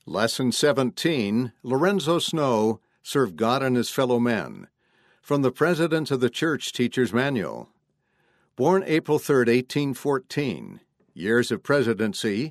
Lesson 17, Lorenzo Snow, Serve God and His Fellow Men, from the President of the Church Teacher's Manual. Born April 3, 1814. Years of presidency,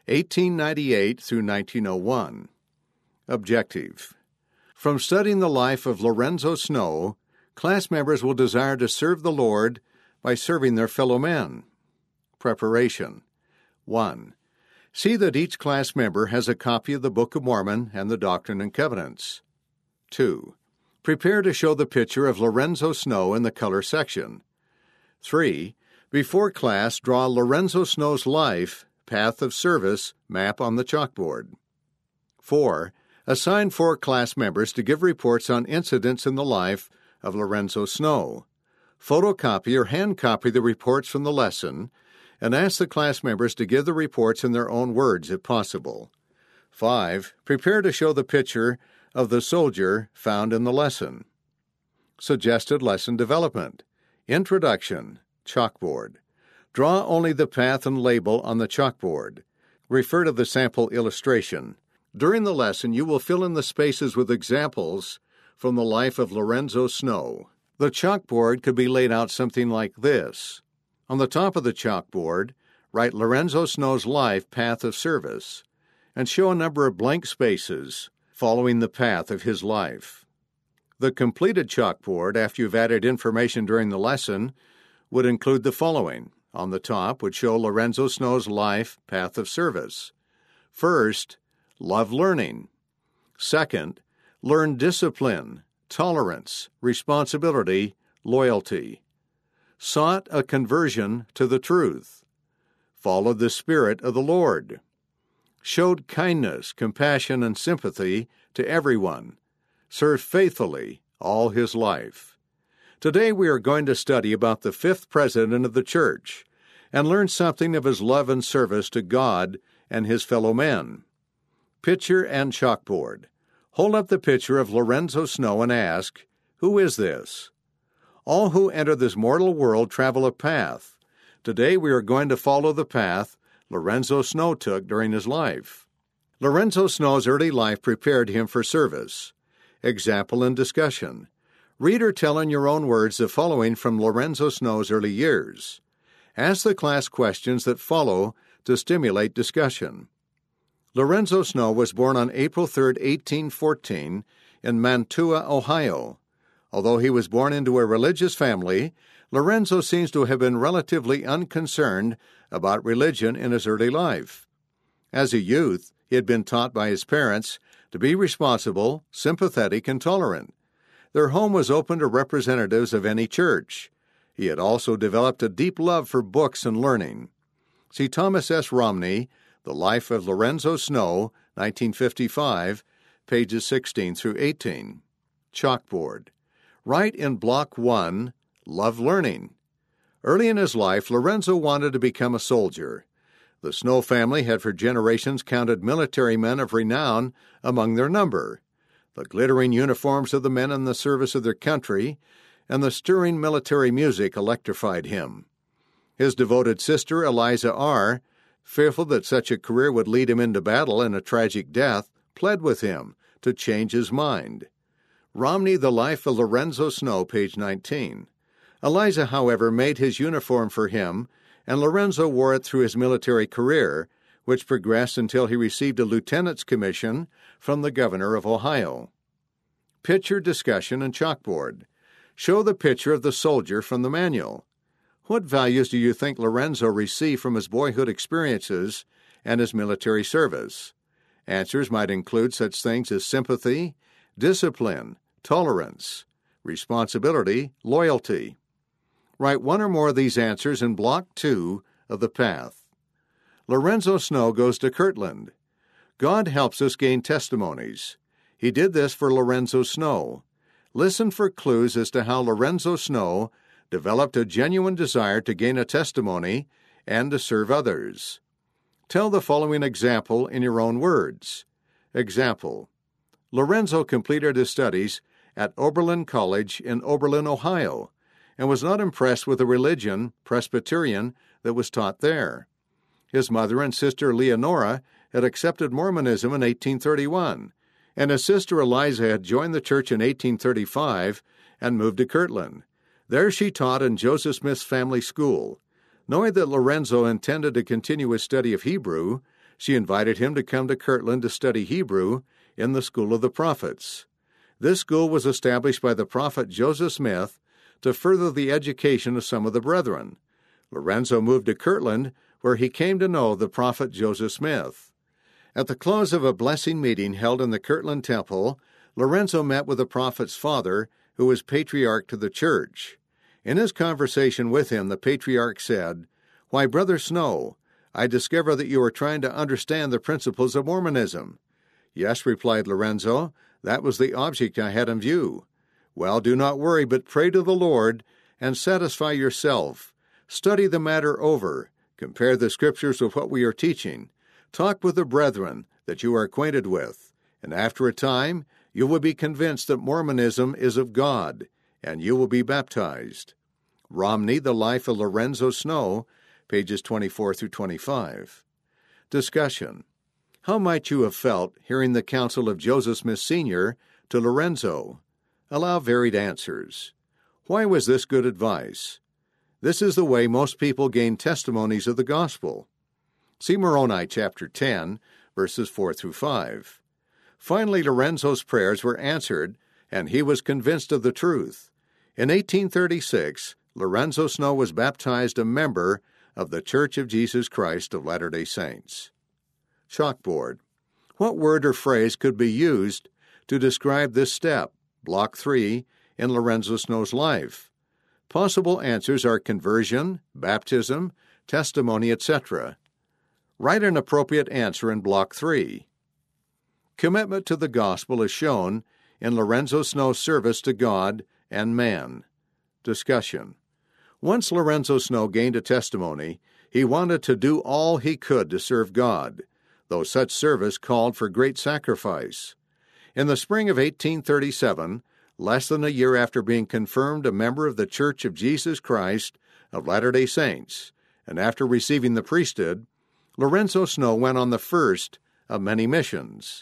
1898 through 1901. Objective. From studying the life of Lorenzo Snow, class members will desire to serve the Lord by serving their fellow men. Preparation. 1. See that each class member has a copy of the Book of Mormon and the Doctrine and Covenants. 2. Prepare to show the picture of Lorenzo Snow in the color section. 3. Before class, draw Lorenzo Snow's life, path of service, map on the chalkboard. 4. Assign 4 class members to give reports on incidents in the life of Lorenzo Snow. Photocopy or hand copy the reports from the lesson, and ask the class members to give the reports in their own words if possible. 5. Prepare to show the picture of the soldier found in the lesson. Suggested lesson development. Introduction. Chalkboard. Draw only the path and label on the chalkboard. Refer to the sample illustration. During the lesson, you will fill in the spaces with examples from the life of Lorenzo Snow. The chalkboard could be laid out something like this. On the top of the chalkboard, write Lorenzo Snow's life, path of service, and show a number of blank spaces following the path of his life. The completed chalkboard, after you've added information during the lesson, would include the following. On the top would show Lorenzo Snow's life, path of service. First, love learning. Second, learn discipline, tolerance, responsibility, loyalty. Sought a conversion to the truth. Followed the Spirit of the Lord. Showed kindness, compassion, and sympathy to everyone. Served faithfully all his life. Today we are going to study about the 5th president of the church and learn something of his love and service to God and his fellow men. Picture and chalkboard. Hold up the picture of Lorenzo Snow and ask, who is this? All who enter this mortal world travel a path. Today we are going to follow the path Lorenzo Snow took during his life. Lorenzo Snow's early life prepared him for service. Example and discussion. Read or tell in your own words the following from Lorenzo Snow's early years. Ask the class questions that follow to stimulate discussion. Lorenzo Snow was born on April 3, 1814, in Mantua, Ohio. Although he was born into a religious family, Lorenzo seems to have been relatively unconcerned about religion in his early life. As a youth, he had been taught by his parents to be responsible, sympathetic, and tolerant. Their home was open to representatives of any church. He had also developed a deep love for books and learning. See Thomas S. Romney, The Life of Lorenzo Snow, 1955, pages 16 through 18. Chalkboard. Write in Block 1, Love Learning. Early in his life, Lorenzo wanted to become a soldier. The Snow family had for generations counted military men of renown among their number. The glittering uniforms of the men in the service of their country and the stirring military music electrified him. His devoted sister, Eliza R., fearful that such a career would lead him into battle and a tragic death, pled with him to change his mind. Romney, The Life of Lorenzo Snow, page 19. Eliza, however, made his uniform for him, and Lorenzo wore it through his military career, which progressed until he received a lieutenant's commission from the governor of Ohio. Picture, discussion, and chalkboard. Show the picture of the soldier from the manual. What values do you think Lorenzo received from his boyhood experiences and his military service? Answers might include such things as sympathy, discipline, tolerance, responsibility, loyalty. Write one or more of these answers in Block 2 of the path. Lorenzo Snow goes to Kirtland. God helps us gain testimonies. He did this for Lorenzo Snow. Listen for clues as to how Lorenzo Snow developed a genuine desire to gain a testimony and to serve others. Tell the following example in your own words. Example. Lorenzo completed his studies at Oberlin College in Oberlin, Ohio, and was not impressed with the religion, Presbyterian, that was taught there. His mother and sister Leonora had accepted Mormonism in 1831, and his sister Eliza had joined the church in 1835 and moved to Kirtland. There she taught in Joseph Smith's family school. Knowing that Lorenzo intended to continue his study of Hebrew, she invited him to come to Kirtland to study Hebrew in the School of the Prophets. This school was established by the prophet Joseph Smith to further the education of some of the brethren. Lorenzo moved to Kirtland, where he came to know the prophet Joseph Smith. At the close of a blessing meeting held in the Kirtland Temple, Lorenzo met with the prophet's father, who was patriarch to the church. In his conversation with him, the patriarch said, "Why, Brother Snow, I discover that you are trying to understand the principles of Mormonism." "Yes," replied Lorenzo, "that was the object I had in view." "Well, do not worry, but pray to the Lord and satisfy yourself. Study the matter over. Compare the scriptures with what we are teaching. Talk with the brethren that you are acquainted with, and after a time you will be convinced that Mormonism is of God, and you will be baptized." Romney, The Life of Lorenzo Snow, pages 24 through 25. Discussion. How might you have felt hearing the counsel of Joseph Smith Sr. to Lorenzo? Allow varied answers. Why was this good advice? This is the way most people gain testimonies of the gospel. See Moroni chapter 10, verses 4 through 5. Finally, Lorenzo's prayers were answered, and he was convinced of the truth. In 1836, Lorenzo Snow was baptized a member of the Church of Jesus Christ of Latter-day Saints. Chalkboard. What word or phrase could be used to describe this step, Block 3, in Lorenzo Snow's life? Possible answers are conversion, baptism, testimony, etc. Write an appropriate answer in Block 3. Commitment to the gospel is shown in Lorenzo Snow's service to God and man. Discussion. Once Lorenzo Snow gained a testimony, he wanted to do all he could to serve God, though such service called for great sacrifice. In the spring of 1837, less than a year after being confirmed a member of the Church of Jesus Christ of Latter-day Saints, and after receiving the priesthood, Lorenzo Snow went on the first of many missions.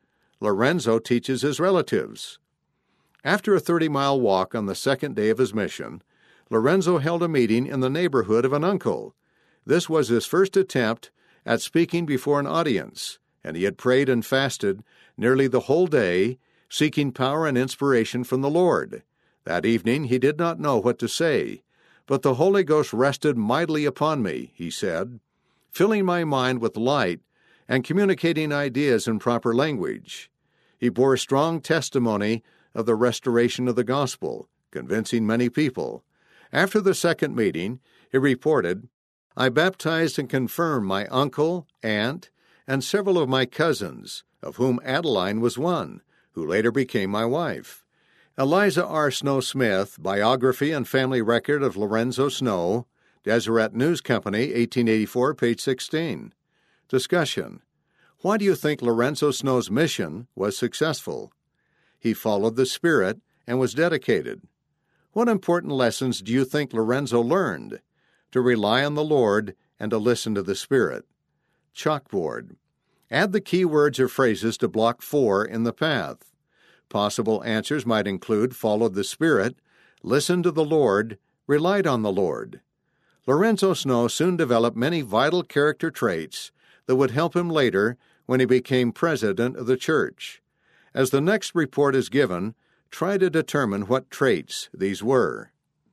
Lorenzo teaches his relatives. After a 30-mile walk on the second day of his mission, Lorenzo held a meeting in the neighborhood of an uncle. This was his first attempt at speaking before an audience, and he had prayed and fasted nearly the whole day, seeking power and inspiration from the Lord. That evening he did not know what to say, but the Holy Ghost rested mightily upon me, he said, filling my mind with light and communicating ideas in proper language. He bore strong testimony of the restoration of the gospel, convincing many people. After the second meeting, he reported, "I baptized and confirmed my uncle, aunt, and several of my cousins, of whom Adeline was one, who later became my wife." Eliza R. Snow Smith, Biography and Family Record of Lorenzo Snow, Deseret News Company, 1884, page 16. Discussion. Why do you think Lorenzo Snow's mission was successful? He followed the Spirit and was dedicated. What important lessons do you think Lorenzo learned? To rely on the Lord and to listen to the Spirit. Chalkboard. Add the key words or phrases to Block 4 in the path. Possible answers might include followed the Spirit, listened to the Lord, relied on the Lord. Lorenzo Snow soon developed many vital character traits that would help him later when he became president of the church. As the next report is given, try to determine what traits these were.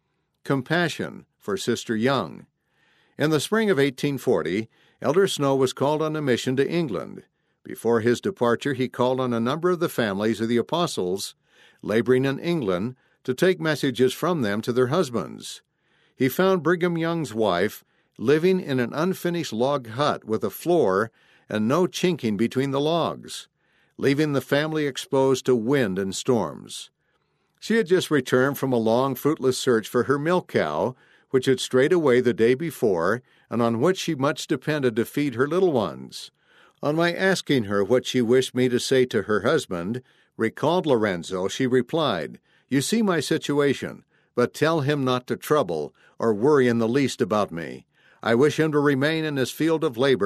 Compassion for Sister Young. In the spring of 1840, Elder Snow was called on a mission to England. Before his departure, he called on a number of the families of the apostles laboring in England to take messages from them to their husbands. He found Brigham Young's wife living in an unfinished log hut with a floor and no chinking between the logs, leaving the family exposed to wind and storms. She had just returned from a long, fruitless search for her milk cow, which had strayed away the day before and on which she much depended to feed her little ones. On my asking her what she wished me to say to her husband, recalled Lorenzo, she replied, "You see my situation, but tell him not to trouble or worry in the least about me. I wish him to remain in his field of labor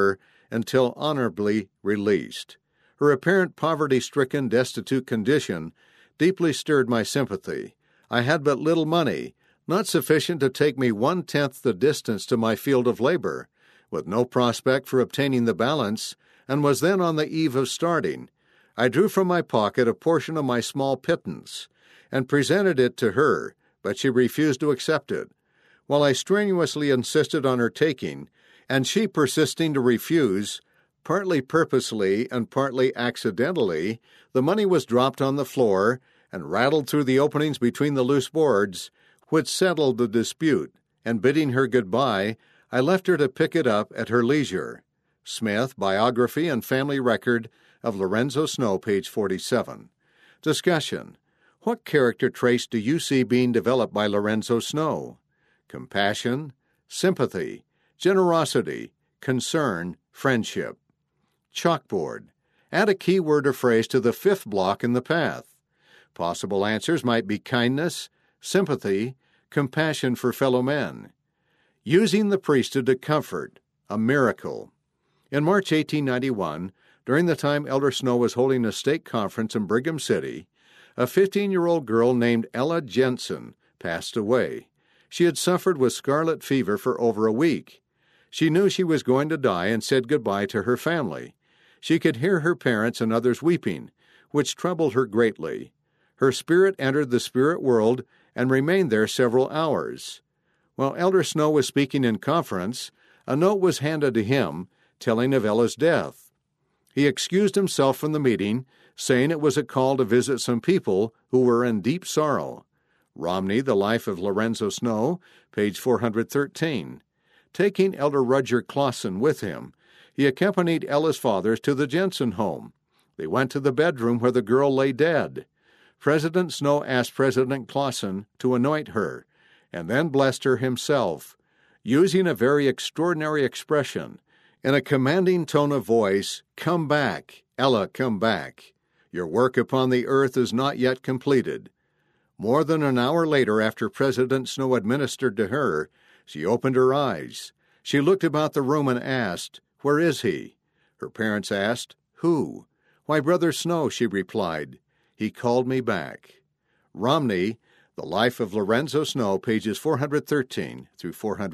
until honorably released. Her apparent poverty-stricken, destitute condition deeply stirred my sympathy. I had but little money, not sufficient to take me 1/10 the distance to my field of labor, with no prospect for obtaining the balance, and was then on the eve of starting. I drew from my pocket a portion of my small pittance, and presented it to her, but she refused to accept it. While I strenuously insisted on her taking, and she persisting to refuse, partly purposely and partly accidentally, the money was dropped on the floor and rattled through the openings between the loose boards, which settled the dispute, and bidding her goodbye, I left her to pick it up at her leisure. Smith, Biography and Family Record of Lorenzo Snow, page 47. Discussion. What character traits do you see being developed by Lorenzo Snow? Compassion, sympathy, generosity, concern, friendship. Chalkboard. Add a key word or phrase to the 5th block in the path. Possible answers might be kindness, sympathy, compassion for fellow men. Using the priesthood to comfort, a miracle. In March 1891, during the time Elder Snow was holding a stake conference in Brigham City, a 15-year-old girl named Ella Jensen passed away. She had suffered with scarlet fever for over a week. She knew she was going to die and said goodbye to her family. She could hear her parents and others weeping, which troubled her greatly. Her spirit entered the spirit world and remained there several hours. While Elder Snow was speaking in conference, a note was handed to him telling of Ella's death. He excused himself from the meeting, saying it was a call to visit some people who were in deep sorrow. Romney, The Life of Lorenzo Snow, page 413. Taking Elder Roger Clausen with him, he accompanied Ella's father to the Jensen home. They went to the bedroom where the girl lay dead. President Snow asked President Clausen to anoint her, and then blessed her himself, using a very extraordinary expression. In a commanding tone of voice, "Come back, Ella, come back. Your work upon the earth is not yet completed." More than an hour later, after President Snow administered to her, she opened her eyes. She looked about the room and asked, "Where is he?" Her parents asked, "Who?" "Why, Brother Snow," she replied. "He called me back." Romney, The Life of Lorenzo Snow, pages 413 through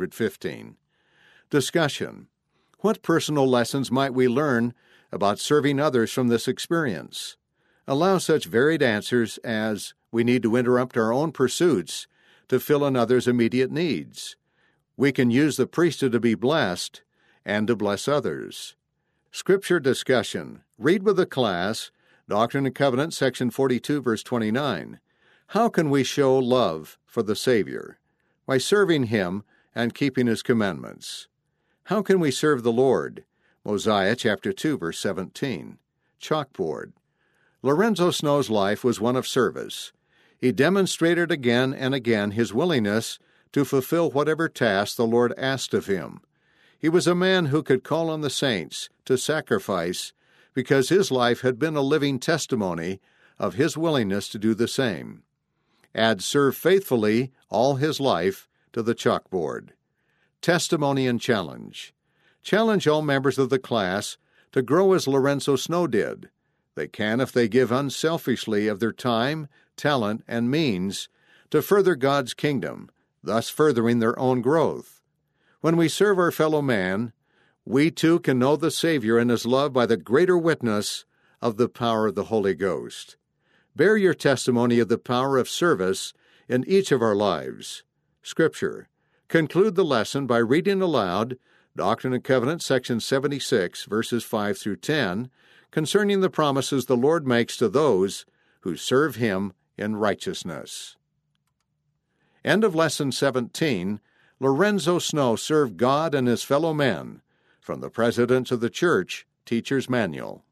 415. Discussion. What personal lessons might we learn about serving others from this experience? Allow such varied answers as, we need to interrupt our own pursuits to fill another's immediate needs. We can use the priesthood to be blessed and to bless others. Scripture discussion. Read with the class, Doctrine and Covenants, section 42, verse 29. How can we show love for the Savior? By serving Him and keeping His commandments. How can we serve the Lord? Mosiah chapter 2, verse 17. Chalkboard. Lorenzo Snow's life was one of service. He demonstrated again and again his willingness to fulfill whatever task the Lord asked of him. He was a man who could call on the saints to sacrifice because his life had been a living testimony of his willingness to do the same. Add serve faithfully all his life to the chalkboard. Testimony and challenge. Challenge all members of the class to grow as Lorenzo Snow did. They can if they give unselfishly of their time, talent, and means to further God's kingdom, thus furthering their own growth. When we serve our fellow man, we too can know the Savior and His love by the greater witness of the power of the Holy Ghost. Bear your testimony of the power of service in each of our lives. Scripture. Conclude the lesson by reading aloud Doctrine and Covenants, section 76, verses 5 through 10, concerning the promises the Lord makes to those who serve Him in righteousness. End of Lesson 17. Lorenzo Snow served God and his fellow men. From the Presidents of the Church, Teacher's Manual.